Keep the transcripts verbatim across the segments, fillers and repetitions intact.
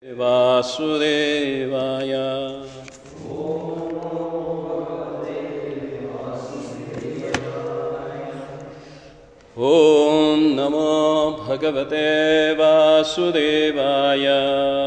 Vasudevaya. Om Namo Bhagavate Vasudevaya.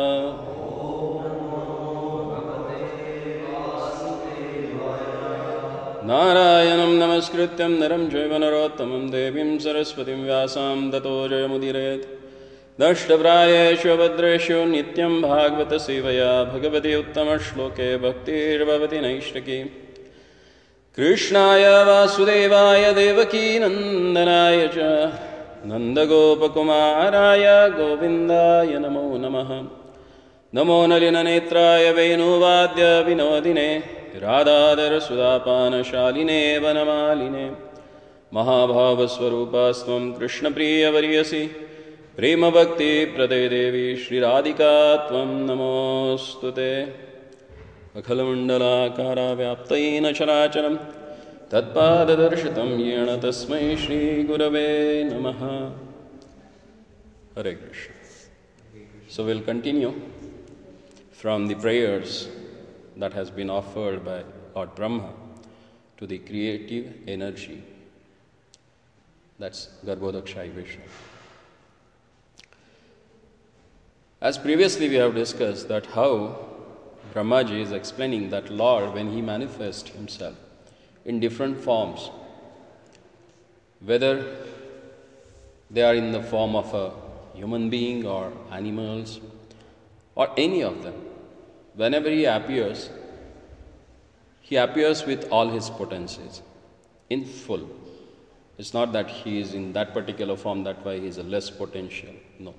Narayanam Namaskrityam Naram Jaiva Narottamam Devim Saraswatim Vyasam Tato Jayamudiret. Dashtaprayeshu Bhadreshu Nityam Bhagavata Sevaya Bhagavati Uttama Shloke Bhaktir Bhavati Naishtaki Krishnaya Vasudevaya Devaki Nandanaya Cha Nandagopakumaraya Govindaya Namo Namaha Namo Nalina Netraya Venuvadya Vinodine Radhadara Sudapana Shaline Vanamaline Mahabhavaswarupasvam Krishna Priya Varyasi Prema Bhakti Pradaya Devi Shri Radhika Tvam Namostute Akhalamandala Kara Vyaptaina Characharam Tatpada Darshitam Yena Tasmai Shri Gurave Namaha. Hare Krishna. So we'll continue from the prayers that has been offered by Lord Brahma to the creative energy. That's Garbhodakshai Vishnu. As previously we have discussed that how Brahmaji is explaining that Lord, when he manifests himself in different forms, whether they are in the form of a human being or animals or any of them, whenever he appears, he appears with all his potencies in full. It's not that he is in that particular form, that's why he is a less potential. No.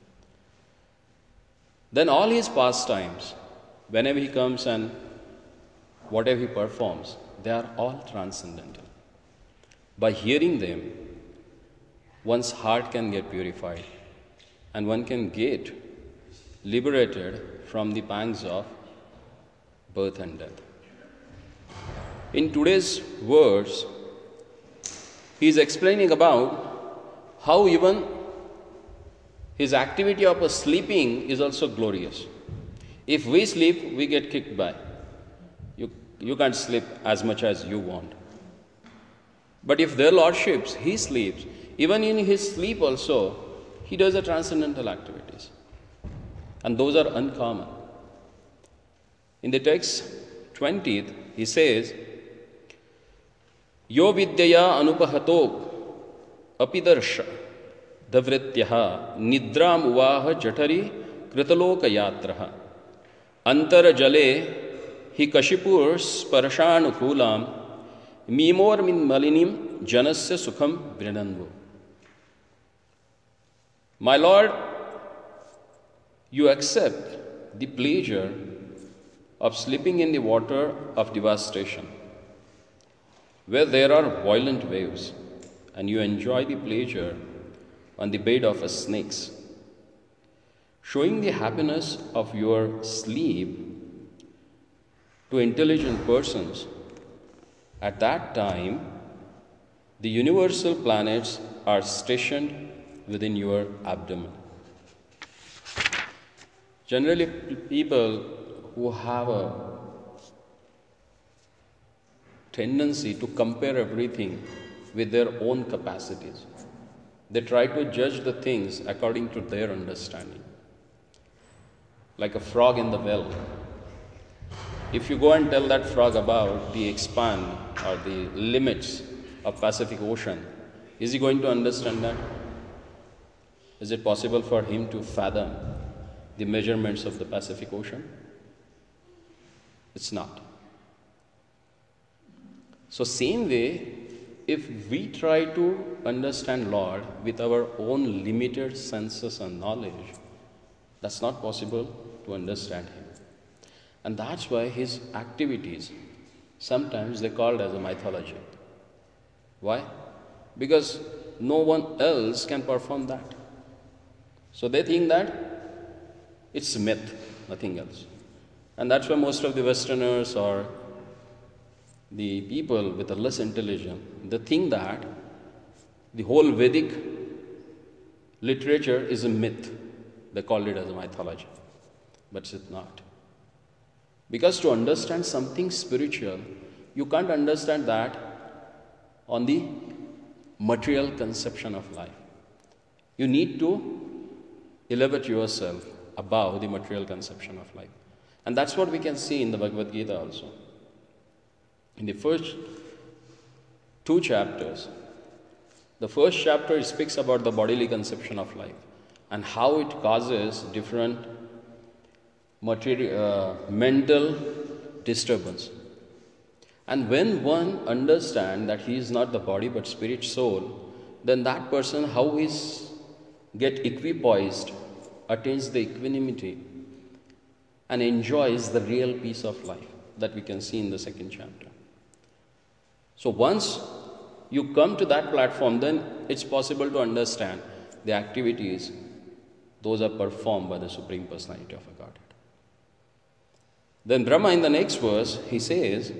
Then all his pastimes, whenever he comes and whatever he performs, they are all transcendental. By hearing them, one's heart can get purified and one can get liberated from the pangs of birth and death. In today's words, he is explaining about how even his activity of a sleeping is also glorious. If we sleep, we get kicked by. You, you can't sleep as much as you want. But if their lordships, he sleeps, even in his sleep also, he does the transcendental activities. And those are uncommon. In the text twentieth, he says, Yo vidyaya anupahato apidarsha Davrityaha nidram uvaha jatari kritaloka yatraha antara jale hi kashipur sparshanukulam mimor min malinim janasya sukham vrinanvu. My Lord, you accept the pleasure of sleeping in the water of devastation, where there are violent waves, and you enjoy the pleasure on the bed of a snakes, showing the happiness of your sleep to intelligent persons. At that time, the universal planets are stationed within your abdomen. Generally, people who have a tendency to compare everything with their own capacities, they try to judge the things according to their understanding. Like a frog in the well. If you go and tell that frog about the expand or the limits of Pacific Ocean, is he going to understand that? Is it possible for him to fathom the measurements of the Pacific Ocean? It's not. So same way, if we try to understand Lord with our own limited senses and knowledge, that's not possible to understand Him. And that's why His activities, sometimes they're called as a mythology. Why? Because no one else can perform that. So they think that it's myth, nothing else. And that's why most of the Westerners or the people with a less intelligence, they think that the whole Vedic literature is a myth. They call it as a mythology. but it's not. Because to understand something spiritual, you can't understand that on the material conception of life. You need to elevate yourself above the material conception of life. And that's what we can see in the Bhagavad Gita also. In the first two chapters, the first chapter speaks about the bodily conception of life and how it causes different material, uh, mental disturbance. And when one understands that he is not the body but spirit soul, then that person, how is get equipoised, attains the equanimity and enjoys the real peace of life that we can see in the second chapter. So once you come to that platform, then it's possible to understand the activities those are performed by the Supreme Personality of a Godhead. Then Brahma in the next verse, he says,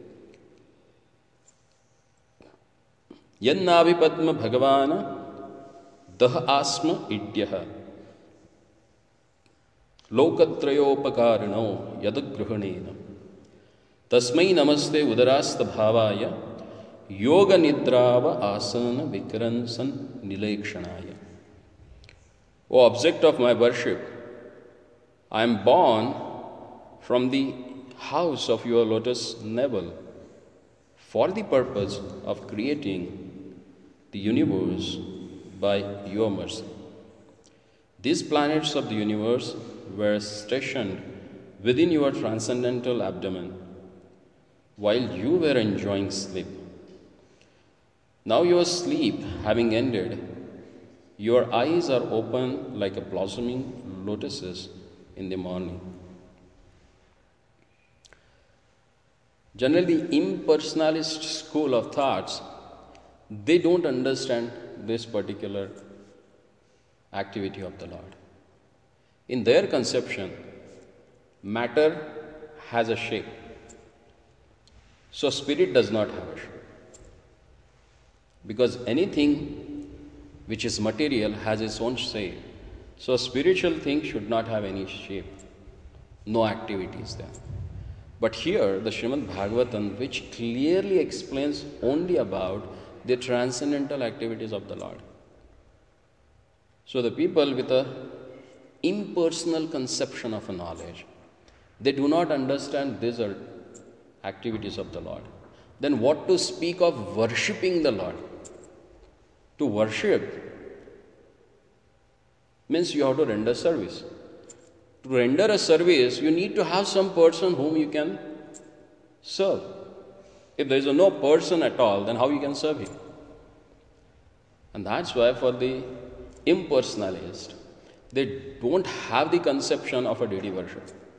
Yannabhipadma Bhagavana Dah Asma Idyah Lokatrayopakarino Yadagruhanena Tasmai Namaste Udarasta Bhavaya Yoga Nidrava Asana Vikransan Nilekshanaya. O object of my worship, I am born from the house of your lotus navel for the purpose of creating the universe by your mercy. These planets of the universe were stationed within your transcendental abdomen while you were enjoying sleep. Now your sleep having ended, your eyes are open like a blossoming lotuses in the morning. Generally, the impersonalist school of thoughts, they don't understand this particular activity of the Lord. In their conception, matter has a shape. So spirit does not have a shape. Because anything which is material has its own shape. So a spiritual thing should not have any shape. No activities there. But here, the Srimad Bhagavatam, which clearly explains only about the transcendental activities of the Lord. So the people with a impersonal conception of a knowledge, they do not understand these are activities of the Lord. Then what to speak of worshipping the Lord? To worship means you have to render service. To render a service, you need to have some person whom you can serve. If there is no person at all, then how you can serve him? And that's why for the impersonalist, they don't have the conception of a deity worship.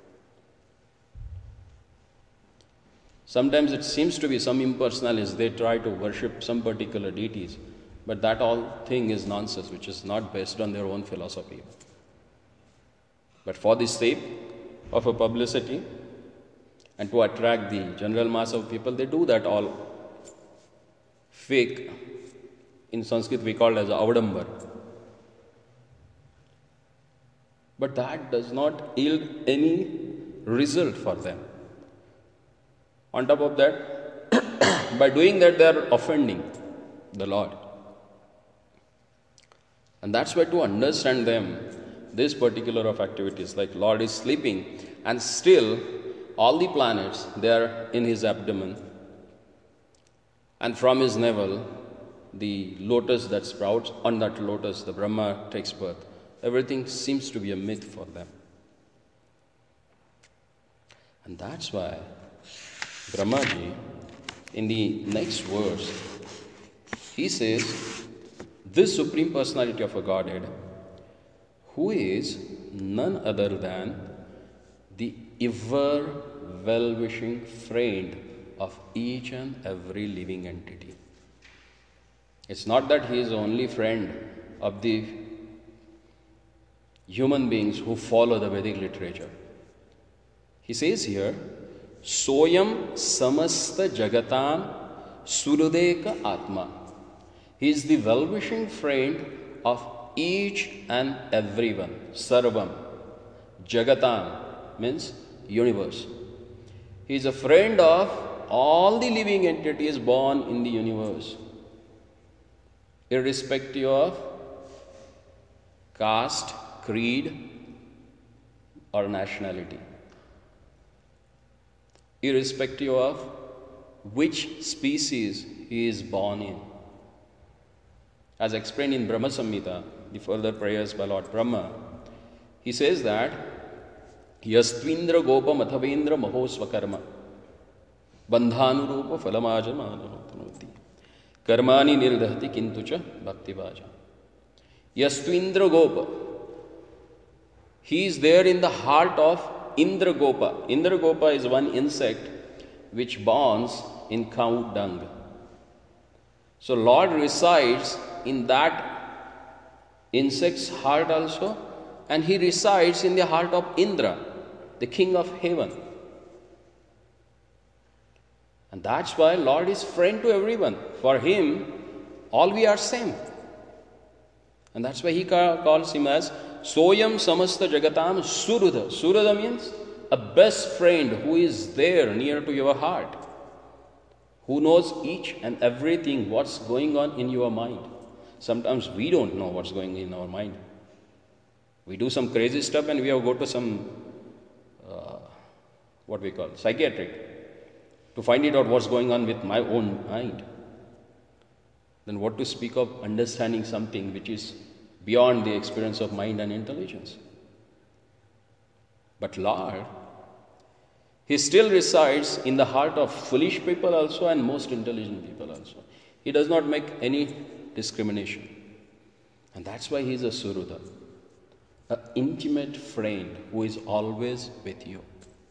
Sometimes it seems to be some impersonalists, they try to worship some particular deities, but that all thing is nonsense, which is not based on their own philosophy. But for the sake of a publicity and to attract the general mass of people, they do that all fake. In Sanskrit we call it as avadambar. But that does not yield any result for them. On top of that, by doing that, they are offending the Lord. And that's why to understand them, this particular of activities, like Lord is sleeping and still all the planets, they are in his abdomen. And from his navel, the lotus that sprouts, on that lotus, the Brahma takes birth. Everything seems to be a myth for them. And that's why Brahmaji, in the next verse, he says, this Supreme Personality of a Godhead, who is none other than the ever well-wishing friend of each and every living entity. It's not that he is only friend of the human beings who follow the Vedic literature. He says here, Soyam samasta jagatam surudeka atma. He is the well-wishing friend of each and everyone. Sarvam, jagatam, means universe. He is a friend of all the living entities born in the universe, irrespective of caste, creed, or nationality, irrespective of which species he is born in. As explained in Brahma Samhita, the further prayers by Lord Brahma, he says that Yastvindra Gopam Athavendra Mahosvakarma Bandhanurupa Falamajamanoti Karmani Nirdhati Kintucha Bhakti Bhaja. Yastvindra Gopa, he is there in the heart of Indra Gopa. Indra Gopa is one insect which borns in cow dung. So Lord resides in that insect's heart also, and he resides in the heart of Indra, the king of heaven. And that's why Lord is friend to everyone. For him, all we are same. And that's why he calls him as Soyam Samasta Jagatam Surudha. Surudha means a best friend who is there near to your heart, who knows each and everything what's going on in your mind. Sometimes we don't know what's going in our mind. We do some crazy stuff and we have to go to some, uh, what we call, psychiatric, to find it out what's going on with my own mind. Then what to speak of understanding something which is beyond the experience of mind and intelligence. But Lord, he still resides in the heart of foolish people also and most intelligent people also. He does not make any discrimination. And that's why he is a Surudha, an intimate friend who is always with you.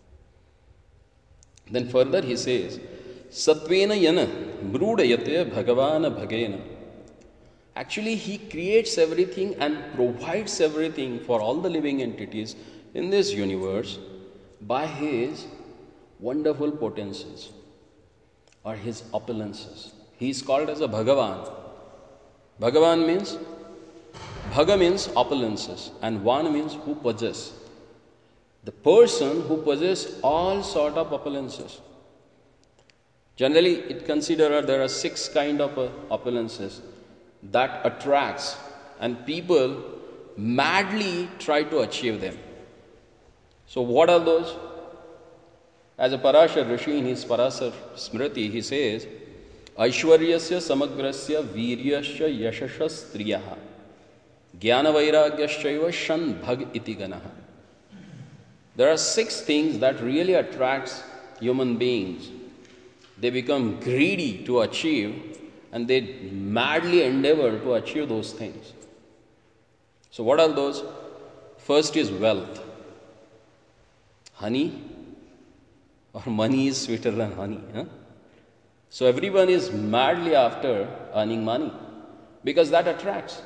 Then further he says, Satvena yana mrudayate bhagavana bhagena. Actually, he creates everything and provides everything for all the living entities in this universe by his wonderful potencies or his opulences. He is called as a Bhagavan. Bhagavan means, Bhaga means opulences and Van means who possess. The person who possesses all sort of opulences. Generally, it considered there are six kind of uh, opulences that attracts and people madly try to achieve them. So what are those? As a Parashar Rishi in his Parashar Smriti, he says, Aishwaryasya samagrasya viryasya yashasya striyaha jnana vairagyashchaiva shan bhag iti ganaha. There are six things that really attracts human beings. They become greedy to achieve and they madly endeavor to achieve those things. So what are those? First is wealth. Honey or money is sweeter than honey. Huh? So everyone is madly after earning money because that attracts.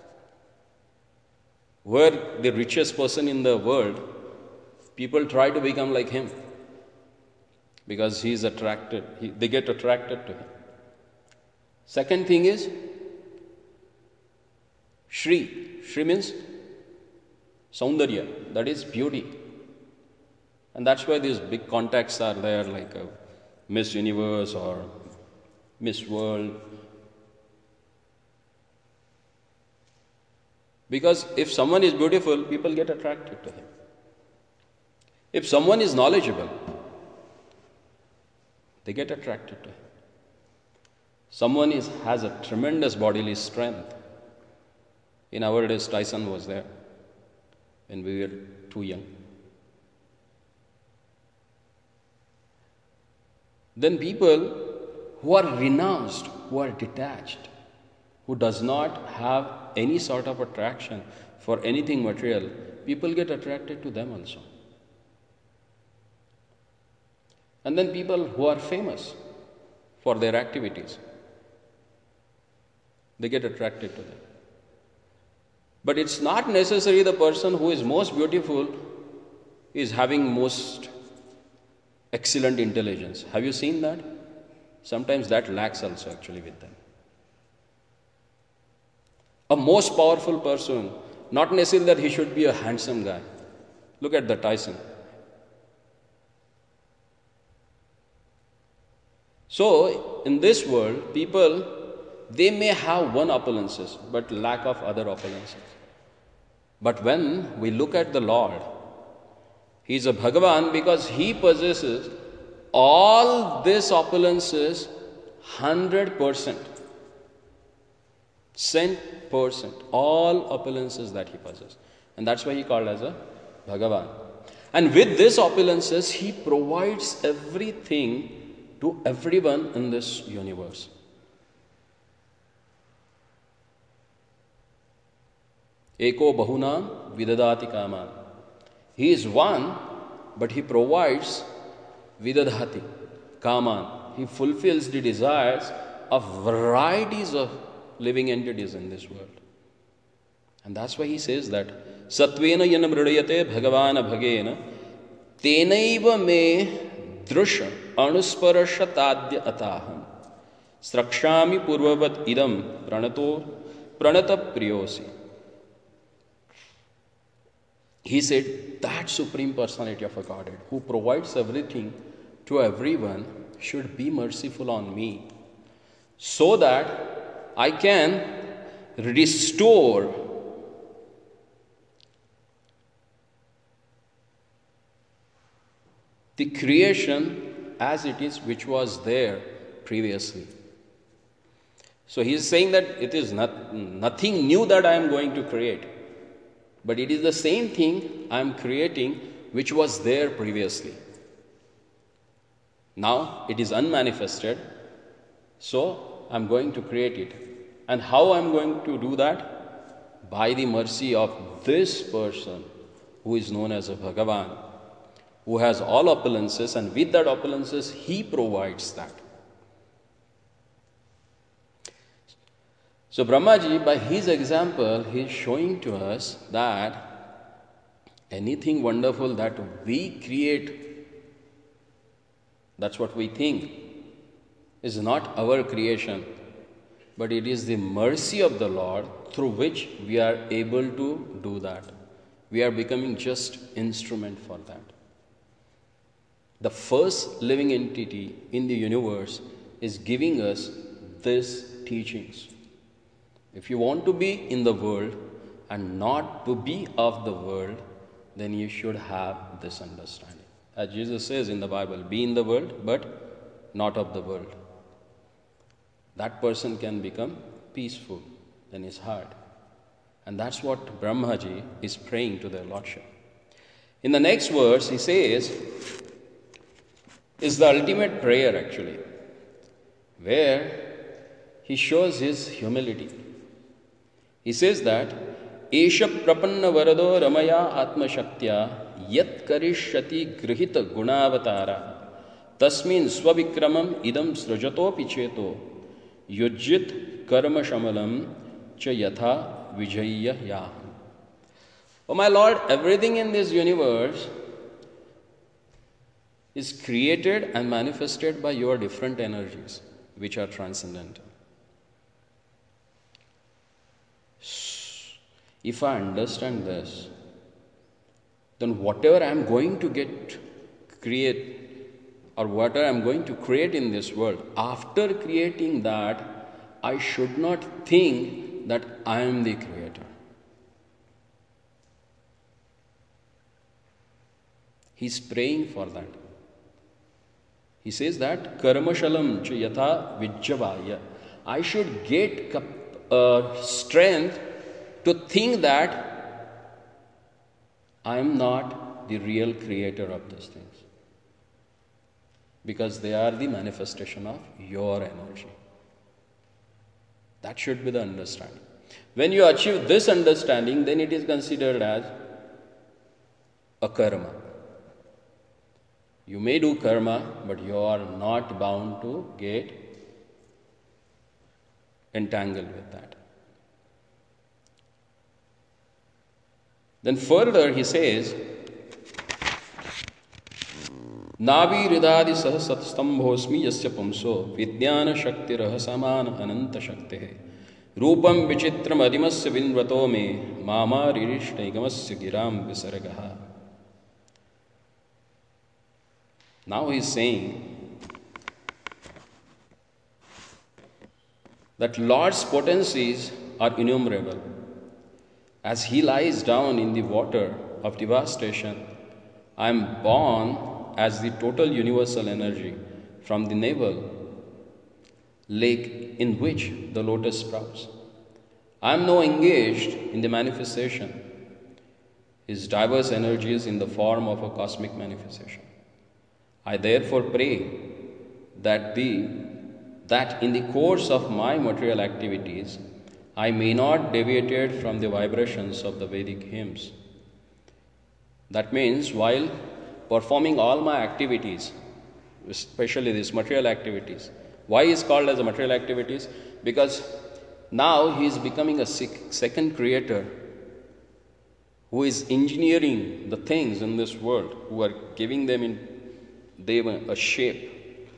Where the richest person in the world, people try to become like him because he is attracted, he, they get attracted to him. Second thing is Shri. Shri means Saundarya, that is beauty. And that's why these big contacts are there, like a Miss Universe or Miss World. Because if someone is beautiful, people get attracted to him. If someone is knowledgeable, they get attracted to him. Someone is, has a tremendous bodily strength. In our days, Tyson was there when we were too young. Then people who are renounced, who are detached, who does not have any sort of attraction for anything material, people get attracted to them also. And then people who are famous for their activities, they get attracted to them. But it's not necessary the person who is most beautiful is having most excellent intelligence. Have you seen that? Sometimes that lacks also actually with them. A most powerful person, not necessarily that he should be a handsome guy. Look at the Tyson. So, in this world, people, they may have one opulences, but lack of other opulences. But when we look at the Lord, He is a Bhagavan because He possesses all these opulences one hundred percent. Cent percent. All opulences that He possesses. And that's why He called as a Bhagavan. And with these opulences, He provides everything to everyone in this universe. Eko bahunam vidadati kaman. He is one, but He provides vidadati kaman. He fulfills the desires of varieties of living entities in this world. And that's why He says that Satvena yana mridayate bhagavana bhagena tenaiva me drusha anusparashatadya ataham srakshami purvavat idam pranato pranata priyosi. He said that Supreme Personality of a Godhead who provides everything to everyone should be merciful on me so that I can restore the creation as it is, which was there previously. So he is saying that it is not, nothing new that I am going to create, but it is the same thing I am creating which was there previously. Now it is unmanifested, so I am going to create it. And how I am going to do that? By the mercy of this person who is known as a Bhagavan, who has all opulences, and with that opulences, He provides that. So Brahmaji, by his example, he is showing to us that anything wonderful that we create, that's what we think, is not our creation, but it is the mercy of the Lord through which we are able to do that. We are becoming just instrument for that. The first living entity in the universe is giving us these teachings. If you want to be in the world and not to be of the world, then you should have this understanding. As Jesus says in the Bible, be in the world, but not of the world. That person can become peaceful in his heart. And that's what Brahmaji is praying to their Lordship. In the next verse, he says, is the ultimate prayer actually, where he shows his humility. He says that, Esha prapanna varado ramaya atma shaktya yat karishyati grihita gunavatara tasmin swavikramam idam srajato picheto yujjit karma shamalam cha yatha vijaya yaham. Oh my Lord, everything in this universe is created and manifested by your different energies, which are transcendental. If I understand this, then whatever I am going to get, create, or whatever I am going to create in this world, after creating that, I should not think that I am the creator. He's praying for that. He says that, Karmashalam cha yatha vijjavaya. I should get uh, strength to think that I am not the real creator of these things, because they are the manifestation of your energy. That should be the understanding. When you achieve this understanding, then it is considered as a karma. You may do karma, but you are not bound to get entangled with that. Then further he says, Navi ridadi sahasat stambhosmi yasya pumso vidyana shakti rahasaman ananta shakti rupam vichitram adimasya vinvato me mama ririshnaikamasya giram visargaha. Now he is saying that Lord's potencies are innumerable. As he lies down in the water of devastation, I am born as the total universal energy from the navel lake in which the lotus sprouts. I am now engaged in the manifestation, his diverse energies in the form of a cosmic manifestation. I therefore pray that the that in the course of my material activities I may not deviate from the vibrations of the Vedic hymns. That means while performing all my activities, especially these material activities, why is called as a material activities? Because now he is becoming a second creator who is engineering the things in this world, who are giving them in them a shape.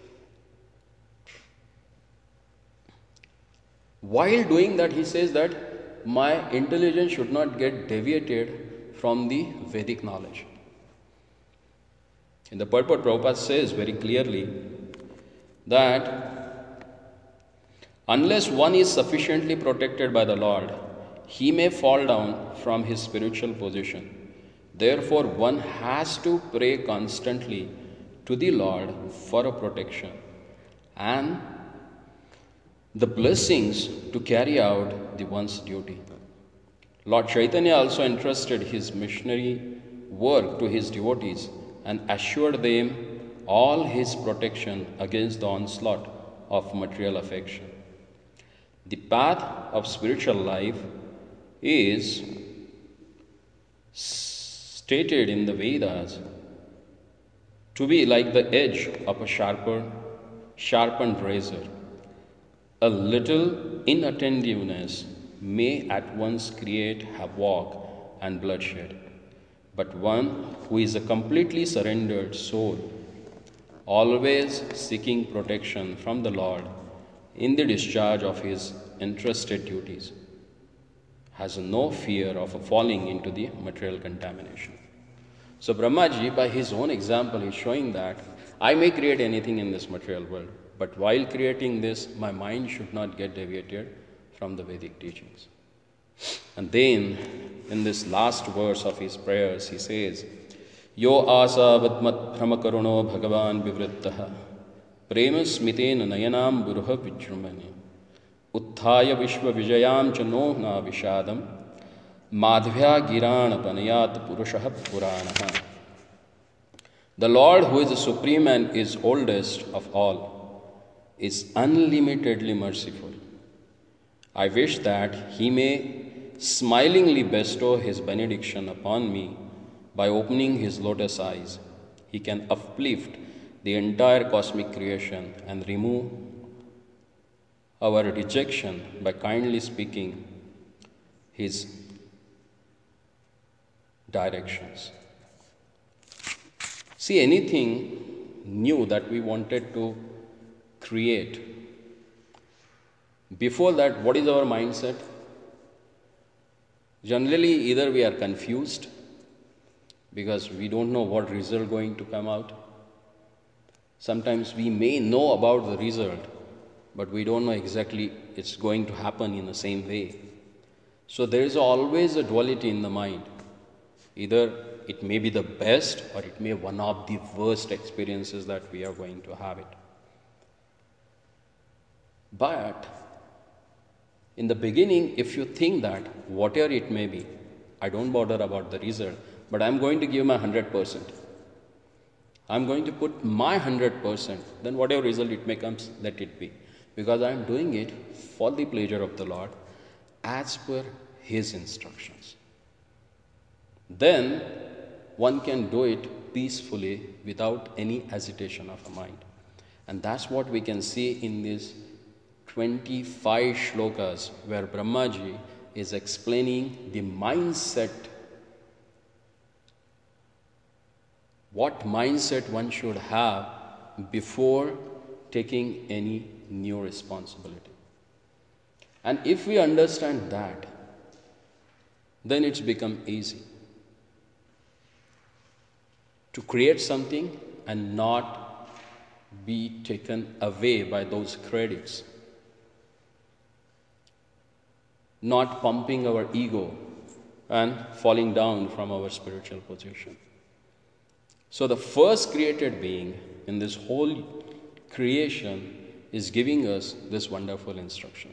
While doing that, he says that my intelligence should not get deviated from the Vedic knowledge. In the purport, Prabhupada says very clearly that unless one is sufficiently protected by the Lord, he may fall down from his spiritual position. Therefore, one has to pray constantly to the Lord for a protection and the blessings to carry out the one's duty. Lord Chaitanya also entrusted his missionary work to his devotees and assured them all his protection against the onslaught of material affection. The path of spiritual life is stated in the Vedas to be like the edge of a sharper, sharpened razor. A little inattentiveness may at once create havoc and bloodshed, but one who is a completely surrendered soul, always seeking protection from the Lord in the discharge of his entrusted duties, has no fear of falling into the material contamination. So Brahmaji, by his own example, is showing that I may create anything in this material world, but while creating this, my mind should not get deviated from the Vedic teachings. And then, in this last verse of his prayers, he says, Yo asa vidmat bhramakaruna bhagavan vivrittaha prema smiten nayanam buruha vijrumani utthaya vishva vijayam chano na vishadam madhvya girana panayat purushaha puranaha. The Lord, who is the supreme and is oldest of all, is unlimitedly merciful. I wish that he may smilingly bestow his benediction upon me by opening his lotus eyes. He can uplift the entire cosmic creation and remove our rejection by kindly speaking his directions. See, anything new that we wanted to create, before that, what is our mindset? Generally, either we are confused because we don't know what result going to come out. Sometimes we may know about the result, but we don't know exactly it's going to happen in the same way. So there is always a duality in the mind. Either it may be the best or it may be one of the worst experiences that we are going to have it. But in the beginning, if you think that whatever it may be, I don't bother about the result, but I'm going to give my one hundred percent. I'm going to put my one hundred percent, then whatever result it may come, let it be. Because I'm doing it for the pleasure of the Lord as per his instructions. Then one can do it peacefully without any hesitation of a mind. And that's what we can see in these twenty-five shlokas where Brahmaji is explaining the mindset, what mindset one should have before taking any new responsibility. And if we understand that, then it's become easy to create something and not be taken away by those credits. not pumping our ego and falling down from our spiritual position. So the first created being in this whole creation is giving us this wonderful instruction.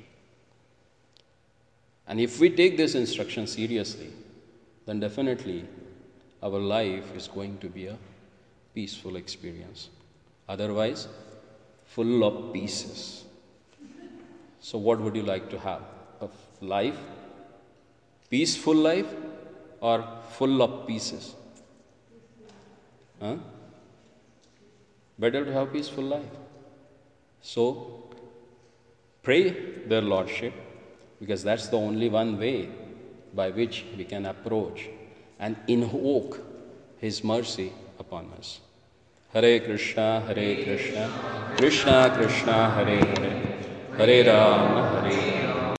And if we take this instruction seriously, then definitely our life is going to be a peaceful experience. Otherwise, full of pieces. So what would you like to have? A life, peaceful life, or full of pieces? Huh? Better to have peaceful life. So, pray their Lordship, because that's the only one way by which we can approach and invoke His mercy upon us. Hare Krishna, Hare Krishna, Krishna Krishna, Hare Hare, Hare Rama, Hare